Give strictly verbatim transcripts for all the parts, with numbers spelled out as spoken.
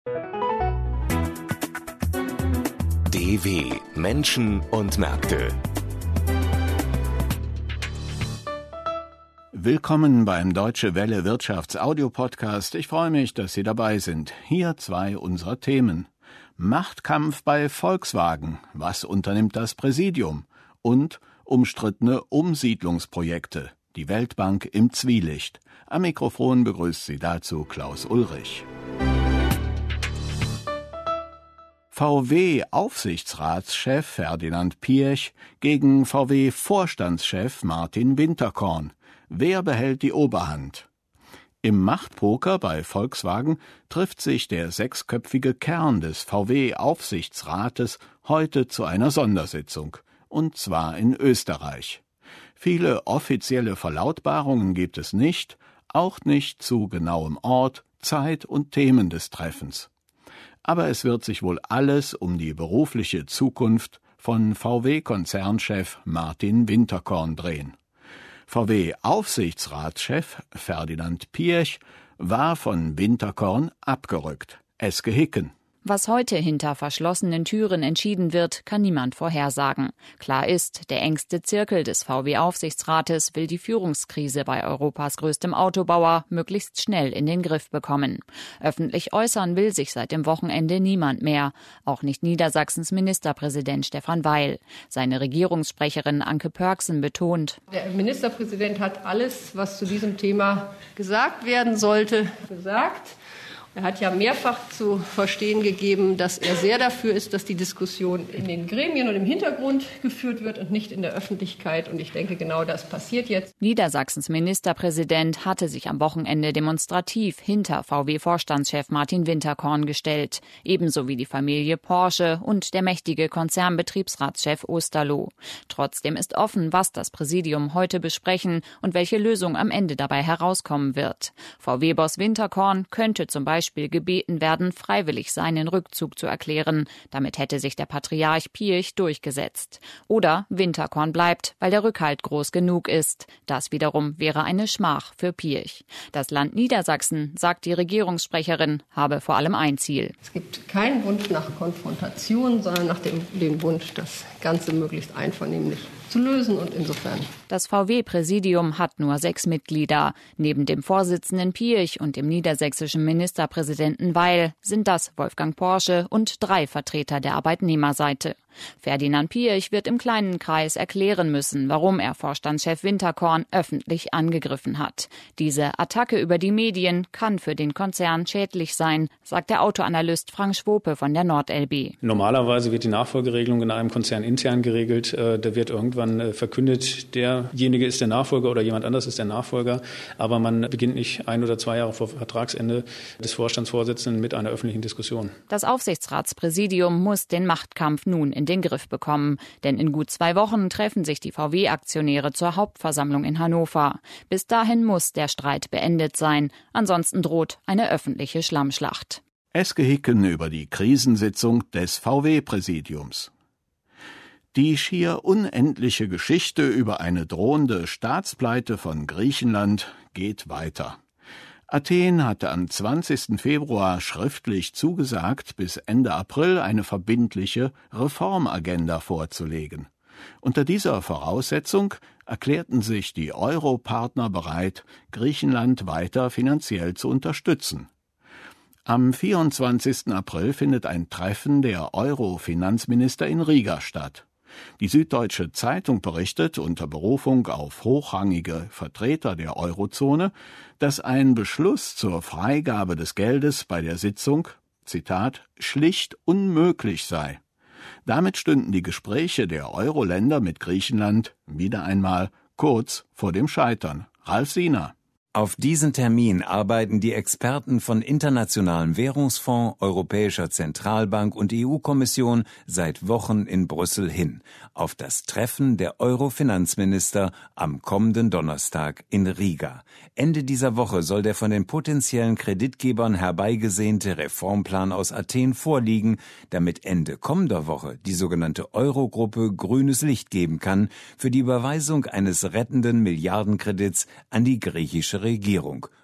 D W Menschen und Märkte. Willkommen beim Deutsche Welle Wirtschaftsaudio-Podcast. Ich freue mich, dass Sie dabei sind. Hier zwei unserer Themen. Machtkampf bei Volkswagen. Was unternimmt das Präsidium? Und umstrittene Umsiedlungsprojekte. Die Weltbank im Zwielicht. Am Mikrofon begrüßt Sie dazu Klaus Ulrich. V W-Aufsichtsratschef Ferdinand Piëch gegen V W-Vorstandschef Martin Winterkorn. Wer behält die Oberhand? Im Machtpoker bei Volkswagen trifft sich der sechsköpfige Kern des V W-Aufsichtsrates heute zu einer Sondersitzung, und zwar in Österreich. Viele offizielle Verlautbarungen gibt es nicht, auch nicht zu genauem Ort, Zeit und Themen des Treffens. Aber es wird sich wohl alles um die berufliche Zukunft von V W-Konzernchef Martin Winterkorn drehen. V W-Aufsichtsratschef Ferdinand Piëch war von Winterkorn abgerückt. Eske Hicken. Was heute hinter verschlossenen Türen entschieden wird, kann niemand vorhersagen. Klar ist, der engste Zirkel des V W-Aufsichtsrates will die Führungskrise bei Europas größtem Autobauer möglichst schnell in den Griff bekommen. Öffentlich äußern will sich seit dem Wochenende niemand mehr, auch nicht Niedersachsens Ministerpräsident Stefan Weil. Seine Regierungssprecherin Anke Pörksen betont: Der Ministerpräsident hat alles, was zu diesem Thema gesagt werden sollte, gesagt. Er hat ja mehrfach zu verstehen gegeben, dass er sehr dafür ist, dass die Diskussion in den Gremien und im Hintergrund geführt wird und nicht in der Öffentlichkeit. Und ich denke, genau das passiert jetzt. Niedersachsens Ministerpräsident hatte sich am Wochenende demonstrativ hinter V W-Vorstandschef Martin Winterkorn gestellt. Ebenso wie die Familie Porsche und der mächtige Konzernbetriebsratschef Osterloh. Trotzdem ist offen, was das Präsidium heute besprechen und welche Lösung am Ende dabei herauskommen wird. V W-Boss Winterkorn könnte zum Beispiel Beispiel gebeten werden, freiwillig seinen Rückzug zu erklären. Damit hätte sich der Patriarch Piëch durchgesetzt. Oder Winterkorn bleibt, weil der Rückhalt groß genug ist. Das wiederum wäre eine Schmach für Piëch. Das Land Niedersachsen, sagt die Regierungssprecherin, habe vor allem ein Ziel. Es gibt keinen Wunsch nach Konfrontation, sondern nach dem, dem Wunsch, das Ganze möglichst einvernehmlich zu lösen, und insofern. Das V W-Präsidium hat nur sechs Mitglieder. Neben dem Vorsitzenden Piëch und dem niedersächsischen Ministerpräsidenten Weil sind das Wolfgang Porsche und drei Vertreter der Arbeitnehmerseite. Ferdinand Piëch wird im kleinen Kreis erklären müssen, warum er Vorstandschef Winterkorn öffentlich angegriffen hat. Diese Attacke über die Medien kann für den Konzern schädlich sein, sagt der Autoanalyst Frank Schwope von der NordLB. Normalerweise wird die Nachfolgeregelung in einem Konzern intern geregelt. Da wird irgendwann verkündet, derjenige ist der Nachfolger oder jemand anders ist der Nachfolger. Aber man beginnt nicht ein oder zwei Jahre vor Vertragsende des Vorstandsvorsitzenden mit einer öffentlichen Diskussion. Das Aufsichtsratspräsidium muss den Machtkampf nun in den Griff bekommen. Denn in gut zwei Wochen treffen sich die V W-Aktionäre zur Hauptversammlung in Hannover. Bis dahin muss der Streit beendet sein. Ansonsten droht eine öffentliche Schlammschlacht. Eske Hicken über die Krisensitzung des V W-Präsidiums. Die schier unendliche Geschichte über eine drohende Staatspleite von Griechenland geht weiter. Athen hatte am zwanzigsten Februar schriftlich zugesagt, bis Ende April eine verbindliche Reformagenda vorzulegen. Unter dieser Voraussetzung erklärten sich die Euro-Partner bereit, Griechenland weiter finanziell zu unterstützen. Am vierundzwanzigsten April findet ein Treffen der Euro-Finanzminister in Riga statt. Die Süddeutsche Zeitung berichtet unter Berufung auf hochrangige Vertreter der Eurozone, dass ein Beschluss zur Freigabe des Geldes bei der Sitzung, Zitat, schlicht unmöglich sei. Damit stünden die Gespräche der Euro-Länder mit Griechenland wieder einmal kurz vor dem Scheitern. Ralf Siener. Auf diesen Termin arbeiten die Experten von Internationalem Währungsfonds, Europäischer Zentralbank und E U-Kommission seit Wochen in Brüssel hin, auf das Treffen der Euro-Finanzminister am kommenden Donnerstag in Riga. Ende dieser Woche soll der von den potenziellen Kreditgebern herbeigesehnte Reformplan aus Athen vorliegen, damit Ende kommender Woche die sogenannte Eurogruppe grünes Licht geben kann für die Überweisung eines rettenden Milliardenkredits an die griechische Regierung.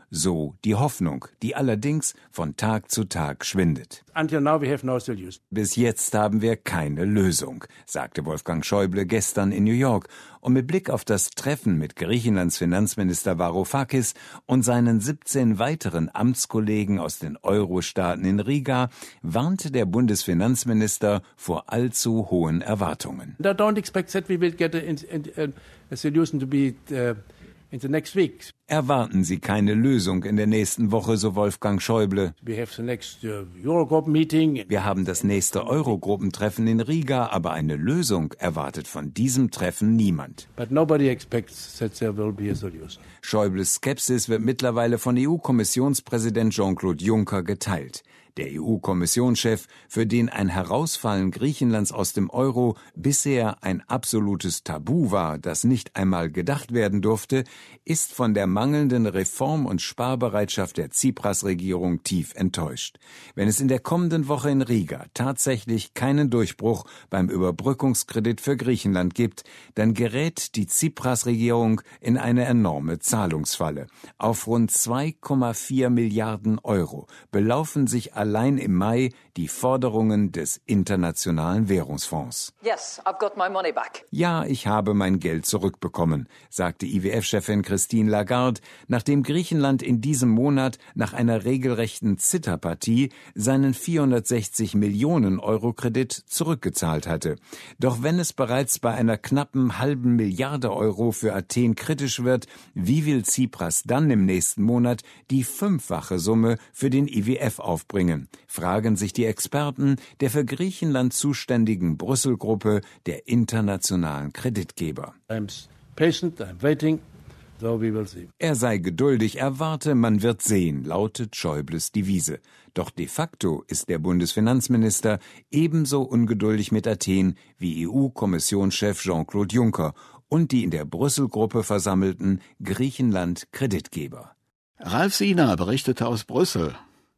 so die Hoffnung, die allerdings von Tag zu Tag schwindet. Until now we have no solution. Bis jetzt haben wir keine Lösung, sagte Wolfgang Schäuble gestern in New York. Und mit Blick auf das Treffen mit Griechenlands Finanzminister Varoufakis und seinen siebzehn weiteren Amtskollegen aus den Euro-Staaten in Riga warnte der Bundesfinanzminister vor allzu hohen Erwartungen. I don't expect that we will get a, a, a solution to be uh, in the next weeks. Erwarten Sie keine Lösung in der nächsten Woche, so Wolfgang Schäuble. We have the next uh, Eurogroup meeting. Wir haben das nächste Eurogruppentreffen in Riga, aber eine Lösung erwartet von diesem Treffen niemand. But nobody expects that there will be a solution. Schäubles Skepsis wird mittlerweile von E U-Kommissionspräsident Jean-Claude Juncker geteilt. Der E U-Kommissionschef, für den ein Herausfallen Griechenlands aus dem Euro bisher ein absolutes Tabu war, das nicht einmal gedacht werden durfte, ist von der mangelnden Reform- und Sparbereitschaft der Tsipras-Regierung tief enttäuscht. Wenn es in der kommenden Woche in Riga tatsächlich keinen Durchbruch beim Überbrückungskredit für Griechenland gibt, dann gerät die Tsipras-Regierung in eine enorme Zahlungsfalle. Auf rund zwei Komma vier Milliarden Euro belaufen sich allein im Mai die Forderungen des Internationalen Währungsfonds. Yes, I've got my money back. Ja, ich habe mein Geld zurückbekommen, sagte I W F-Chefin Christine Lagarde, nachdem Griechenland in diesem Monat nach einer regelrechten Zitterpartie seinen vierhundertsechzig Millionen Euro Kredit zurückgezahlt hatte. Doch wenn es bereits bei einer knappen halben Milliarde Euro für Athen kritisch wird, wie will Tsipras dann im nächsten Monat die fünffache Summe für den I W F aufbringen? Fragen sich die Experten der für Griechenland zuständigen Brüssel-Gruppe der internationalen Kreditgeber. I'm patient, I'm waiting, so we will see. Er sei geduldig, erwarte, man wird sehen, lautet Schäubles Devise. Doch de facto ist der Bundesfinanzminister ebenso ungeduldig mit Athen wie E U-Kommissionschef Jean-Claude Juncker und die in der Brüssel-Gruppe versammelten Griechenland-Kreditgeber. Ralf Siener berichtete aus Brüssel.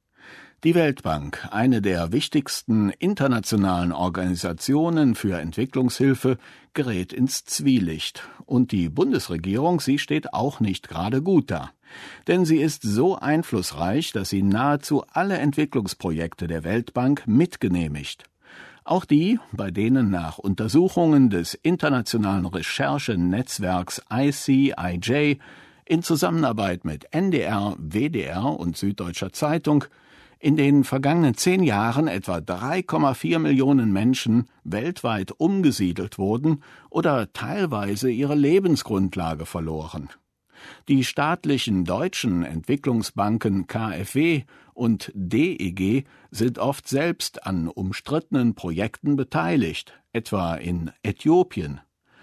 Die Weltbank, eine der wichtigsten internationalen Organisationen für Entwicklungshilfe, gerät ins Zwielicht. Und die Bundesregierung, sie steht auch nicht gerade gut da. Denn sie ist so einflussreich, dass sie nahezu alle Entwicklungsprojekte der Weltbank mitgenehmigt. Auch die, bei denen nach Untersuchungen des internationalen Recherchenetzwerks I C I J in Zusammenarbeit mit N D R, W D R und Süddeutscher Zeitung in den vergangenen zehn Jahren etwa drei Komma vier Millionen Menschen weltweit umgesiedelt wurden oder teilweise ihre Lebensgrundlage verloren. Die staatlichen deutschen Entwicklungsbanken K f W und D E G sind oft selbst an umstrittenen Projekten beteiligt, etwa in Äthiopien.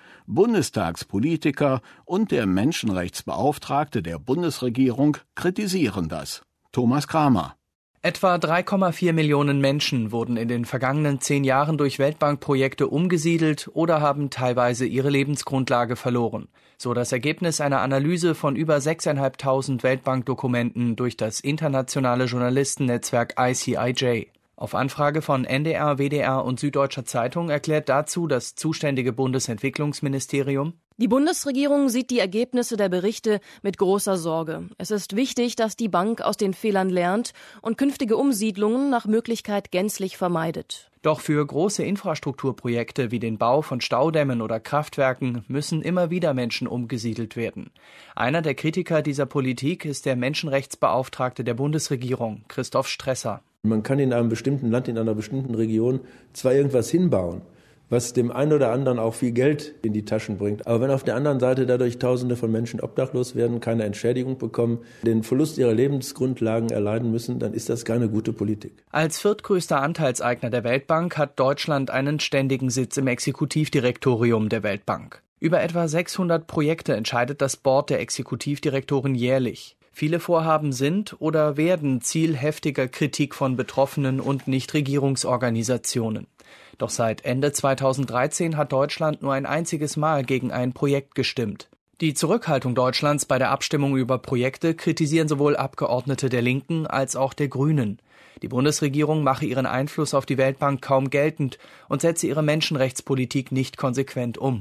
Bundestagspolitiker und der Menschenrechtsbeauftragte der Bundesregierung kritisieren das. Thomas Kramer. Etwa drei Komma vier Millionen Menschen wurden in den vergangenen zehn Jahren durch Weltbankprojekte umgesiedelt oder haben teilweise ihre Lebensgrundlage verloren. So das Ergebnis einer Analyse von über sechstausendfünfhundert Weltbankdokumenten durch das internationale Journalistennetzwerk I C I J. Auf Anfrage von N D R, W D R und Süddeutscher Zeitung erklärt dazu das zuständige Bundesentwicklungsministerium: Die Bundesregierung sieht die Ergebnisse der Berichte mit großer Sorge. Es ist wichtig, dass die Bank aus den Fehlern lernt und künftige Umsiedlungen nach Möglichkeit gänzlich vermeidet. Doch für große Infrastrukturprojekte wie den Bau von Staudämmen oder Kraftwerken müssen immer wieder Menschen umgesiedelt werden. Einer der Kritiker dieser Politik ist der Menschenrechtsbeauftragte der Bundesregierung, Christoph Stresser. Man kann in einem bestimmten Land, in einer bestimmten Region zwar irgendwas hinbauen, was dem einen oder anderen auch viel Geld in die Taschen bringt. Aber wenn auf der anderen Seite dadurch Tausende von Menschen obdachlos werden, keine Entschädigung bekommen, den Verlust ihrer Lebensgrundlagen erleiden müssen, dann ist das keine gute Politik. Als viertgrößter Anteilseigner der Weltbank hat Deutschland einen ständigen Sitz im Exekutivdirektorium der Weltbank. Über etwa sechshundert Projekte entscheidet das Board der Exekutivdirektoren jährlich. Viele Vorhaben sind oder werden Ziel heftiger Kritik von Betroffenen und Nichtregierungsorganisationen. Doch seit Ende zweitausenddreizehn hat Deutschland nur ein einziges Mal gegen ein Projekt gestimmt. Die Zurückhaltung Deutschlands bei der Abstimmung über Projekte kritisieren sowohl Abgeordnete der Linken als auch der Grünen. Die Bundesregierung mache ihren Einfluss auf die Weltbank kaum geltend und setze ihre Menschenrechtspolitik nicht konsequent um.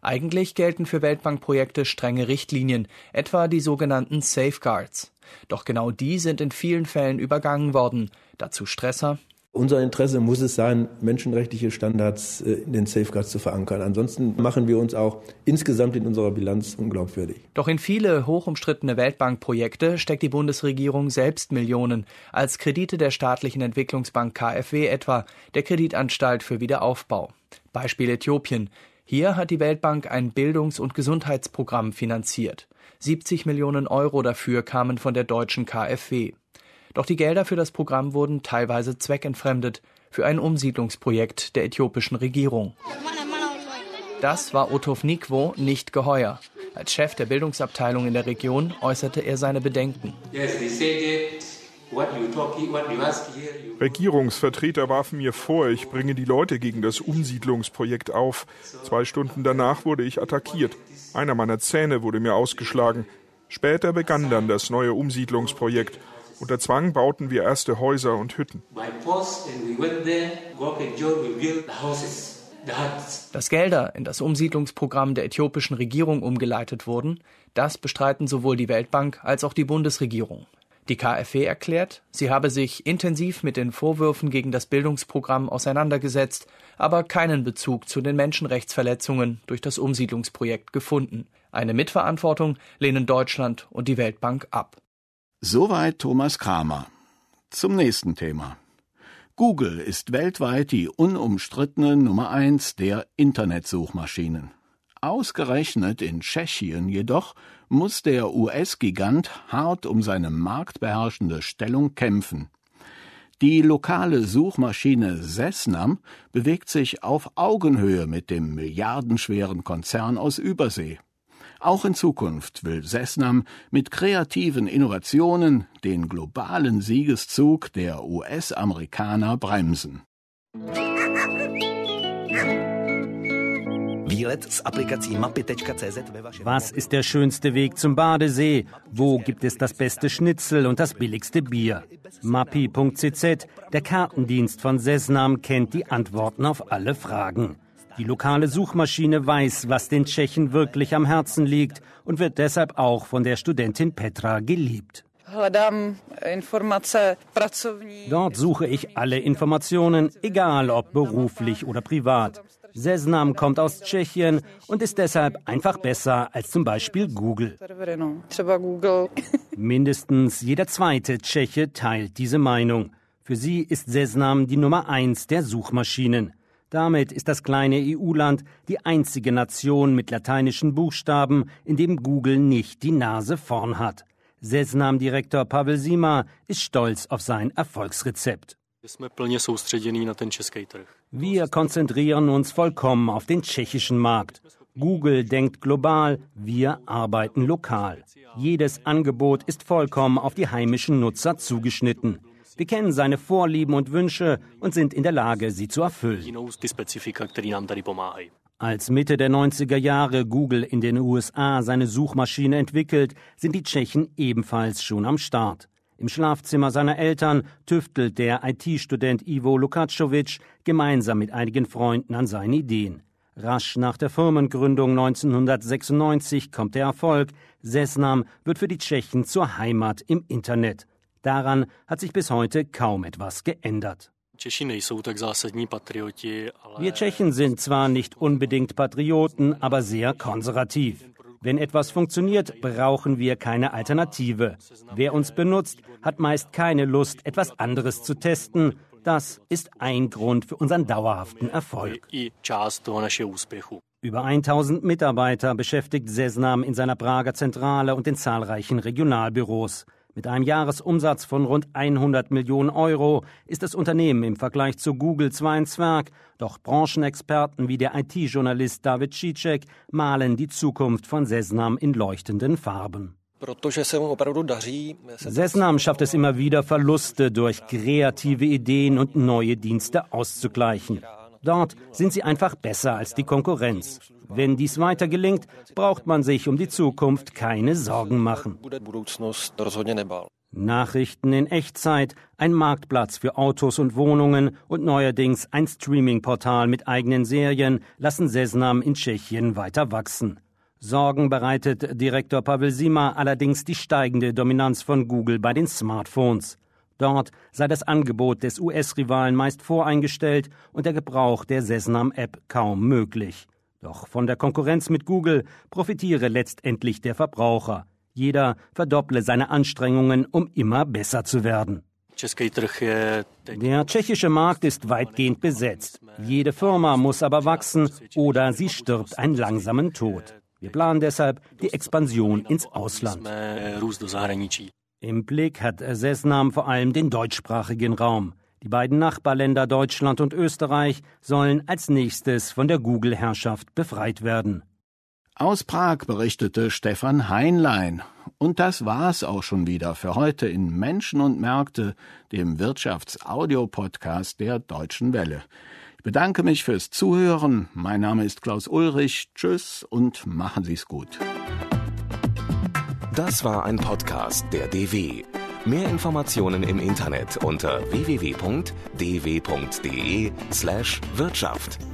Eigentlich gelten für Weltbankprojekte strenge Richtlinien, etwa die sogenannten Safeguards. Doch genau die sind in vielen Fällen übergangen worden. Dazu Stresser. Unser Interesse muss es sein, menschenrechtliche Standards in den Safeguards zu verankern. Ansonsten machen wir uns auch insgesamt in unserer Bilanz unglaubwürdig. Doch in viele hochumstrittene Weltbankprojekte steckt die Bundesregierung selbst Millionen, als Kredite der staatlichen Entwicklungsbank K f W etwa, der Kreditanstalt für Wiederaufbau. Beispiel Äthiopien. Hier hat die Weltbank ein Bildungs- und Gesundheitsprogramm finanziert. siebzig Millionen Euro dafür kamen von der deutschen K f W. Doch die Gelder für das Programm wurden teilweise zweckentfremdet für ein Umsiedlungsprojekt der äthiopischen Regierung. Das war Otov Nikwo nicht geheuer. Als Chef der Bildungsabteilung in der Region äußerte er seine Bedenken. Regierungsvertreter warfen mir vor, ich bringe die Leute gegen das Umsiedlungsprojekt auf. Zwei Stunden danach wurde ich attackiert. Einer meiner Zähne wurde mir ausgeschlagen. Später begann dann das neue Umsiedlungsprojekt. Unter Zwang bauten wir erste Häuser und Hütten. Dass Gelder in das Umsiedlungsprogramm der äthiopischen Regierung umgeleitet wurden, das bestreiten sowohl die Weltbank als auch die Bundesregierung. Die K f W erklärt, sie habe sich intensiv mit den Vorwürfen gegen das Bildungsprogramm auseinandergesetzt, aber keinen Bezug zu den Menschenrechtsverletzungen durch das Umsiedlungsprojekt gefunden. Eine Mitverantwortung lehnen Deutschland und die Weltbank ab. Soweit Thomas Kramer. Zum nächsten Thema. Google ist weltweit die unumstrittene Nummer eins der Internetsuchmaschinen. Ausgerechnet in Tschechien jedoch muss der U S-Gigant hart um seine marktbeherrschende Stellung kämpfen. Die lokale Suchmaschine Seznam bewegt sich auf Augenhöhe mit dem milliardenschweren Konzern aus Übersee. Auch in Zukunft will Seznam mit kreativen Innovationen den globalen Siegeszug der U S-Amerikaner bremsen. Was ist der schönste Weg zum Badesee? Wo gibt es das beste Schnitzel und das billigste Bier? Mappi Punkt c z, der Kartendienst von Seznam, kennt die Antworten auf alle Fragen. Die lokale Suchmaschine weiß, was den Tschechen wirklich am Herzen liegt und wird deshalb auch von der Studentin Petra geliebt. Dort suche ich alle Informationen, egal ob beruflich oder privat. Seznam kommt aus Tschechien und ist deshalb einfach besser als zum Beispiel Google. Mindestens jeder zweite Tscheche teilt diese Meinung. Für sie ist Seznam die Nummer eins der Suchmaschinen. Damit ist das kleine E U-Land die einzige Nation mit lateinischen Buchstaben, in dem Google nicht die Nase vorn hat. Seznam-Direktor Pavel Zima ist stolz auf sein Erfolgsrezept. Wir konzentrieren uns vollkommen auf den tschechischen Markt. Google denkt global, wir arbeiten lokal. Jedes Angebot ist vollkommen auf die heimischen Nutzer zugeschnitten. Wir kennen seine Vorlieben und Wünsche und sind in der Lage, sie zu erfüllen. Als Mitte der neunziger Jahre Google in den U S A seine Suchmaschine entwickelt, sind die Tschechen ebenfalls schon am Start. Im Schlafzimmer seiner Eltern tüftelt der I T-Student Ivo Lukačović gemeinsam mit einigen Freunden an seinen Ideen. Rasch nach der Firmengründung neunzehnhundertsechsundneunzig kommt der Erfolg. Seznam wird für die Tschechen zur Heimat im Internet. Daran hat sich bis heute kaum etwas geändert. Wir Tschechen sind zwar nicht unbedingt Patrioten, aber sehr konservativ. Wenn etwas funktioniert, brauchen wir keine Alternative. Wer uns benutzt, hat meist keine Lust, etwas anderes zu testen. Das ist ein Grund für unseren dauerhaften Erfolg. Über tausend Mitarbeiter beschäftigt Seznam in seiner Prager Zentrale und in zahlreichen Regionalbüros. Mit einem Jahresumsatz von rund hundert Millionen Euro ist das Unternehmen im Vergleich zu Google zwar ein Zwerg, doch Branchenexperten wie der I T-Journalist David Šíček malen die Zukunft von Seznam in leuchtenden Farben. Seznam schafft es immer wieder, Verluste durch kreative Ideen und neue Dienste auszugleichen. Dort sind sie einfach besser als die Konkurrenz. Wenn dies weiter gelingt, braucht man sich um die Zukunft keine Sorgen machen. Nachrichten in Echtzeit, ein Marktplatz für Autos und Wohnungen und neuerdings ein Streaming-Portal mit eigenen Serien lassen Seznam in Tschechien weiter wachsen. Sorgen bereitet Direktor Pavel Zima allerdings die steigende Dominanz von Google bei den Smartphones. Dort sei das Angebot des U S-Rivalen meist voreingestellt und der Gebrauch der Seznam-App kaum möglich. Doch von der Konkurrenz mit Google profitiere letztendlich der Verbraucher. Jeder verdopple seine Anstrengungen, um immer besser zu werden. Der tschechische Markt ist weitgehend besetzt. Jede Firma muss aber wachsen oder sie stirbt einen langsamen Tod. Wir planen deshalb die Expansion ins Ausland. Im Blick hat Seznam vor allem den deutschsprachigen Raum. Die beiden Nachbarländer Deutschland und Österreich sollen als nächstes von der Google-Herrschaft befreit werden. Aus Prag berichtete Stefan Heinlein. Und das war's auch schon wieder für heute in Menschen und Märkte, dem Wirtschaftsaudio-Podcast der Deutschen Welle. Ich bedanke mich fürs Zuhören. Mein Name ist Klaus Ulrich. Tschüss und machen Sie's gut. Das war ein Podcast der D W. Mehr Informationen im Internet unter w w w punkt d w punkt d e slash Wirtschaft.